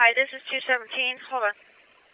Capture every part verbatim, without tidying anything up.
Hi, this is two seventeen. Hold on.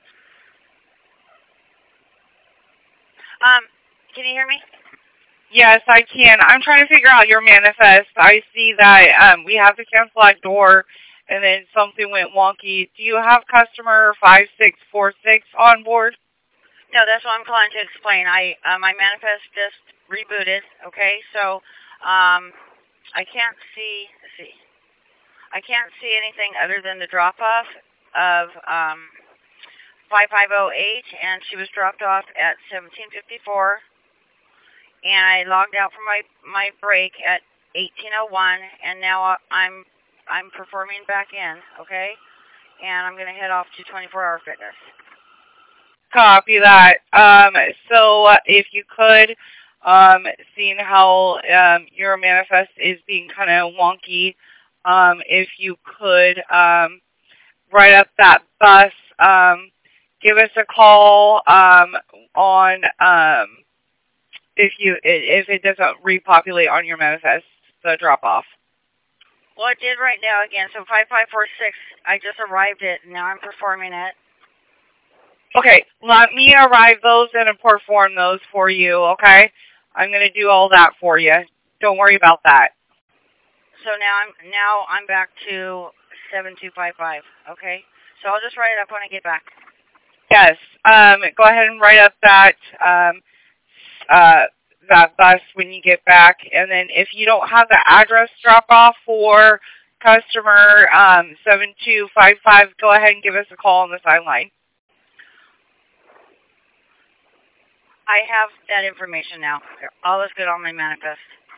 Um, can you hear me? Yes, I can. I'm trying to figure out your manifest. I see that um, we have to cancel that door, and then something went wonky. Do you have customer five six four six on board? No, that's what I'm calling to explain. I uh, my manifest just rebooted. Okay, so um, I can't see. Let's see. I can't see anything other than the drop off of um, five five zero eight, and she was dropped off at seventeen fifty-four. And I logged out from my my break at eighteen oh one, and now I'm I'm performing back in. Okay, and I'm gonna head off to twenty-four hour fitness. Copy that. Um, so uh, if you could, um, seeing how um, your manifest is being kind of wonky, um, if you could um, write up that bus, um, give us a call um, on um, if you if it doesn't repopulate on your manifest, the drop off. Well, it did right now again. So five five four six. I just arrived it, and now I'm performing it. Okay, let me arrive those and perform those for you, okay? I'm going to do all that for you. Don't worry about that. So now I'm now I'm back to seven two five five, okay? So I'll just write it up when I get back. Yes, um, go ahead and write up that um, uh, that bus when you get back. And then if you don't have the address drop-off for customer um, seven two five five, go ahead and give us a call on the sideline. I have that information now. All is good on my manifest.